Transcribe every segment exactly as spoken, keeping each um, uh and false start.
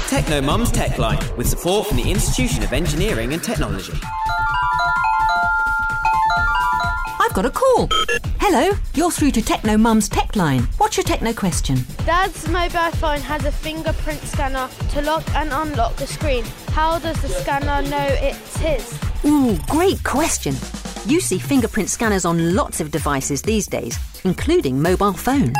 Techno Mum's Tech Line, with support from the Institution of Engineering and Technology. I've got a call. Hello, you're through to Techno Mum's Tech Line. What's your techno question? Dad's mobile phone has a fingerprint scanner to lock and unlock the screen. How does the scanner know it's his? Ooh, great question. You see fingerprint scanners on lots of devices these days, including mobile phones.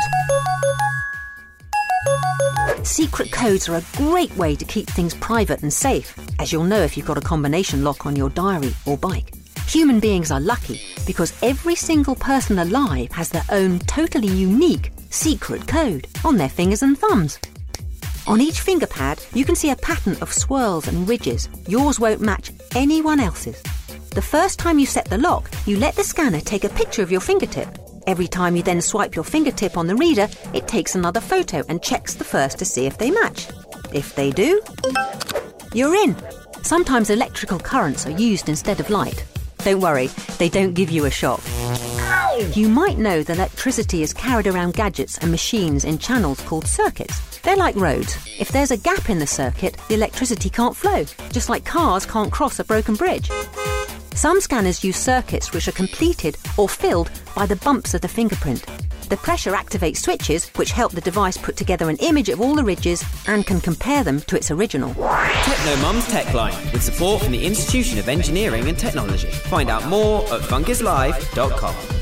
Secret codes are a great way to keep things private and safe, as you'll know if you've got a combination lock on your diary or bike. Human beings are lucky because every single person alive has their own totally unique secret code on their fingers and thumbs. On each finger pad, you can see a pattern of swirls and ridges. Yours won't match anyone else's. The first time you set the lock, you let the scanner take a picture of your fingertip. Every time you then swipe your fingertip on the reader, it takes another photo and checks the first to see if they match. If they do, you're in. Sometimes electrical currents are used instead of light. Don't worry, they don't give you a shock. You might know that electricity is carried around gadgets and machines in channels called circuits. They're like roads. If there's a gap in the circuit, the electricity can't flow, just like cars can't cross a broken bridge. Some scanners use circuits which are completed or filled by the bumps of the fingerprint. The pressure activates switches which help the device put together an image of all the ridges and can compare them to its original. Techno Mum's Tech Line, with support from the Institution of Engineering and Technology. Find out more at funkus live dot com.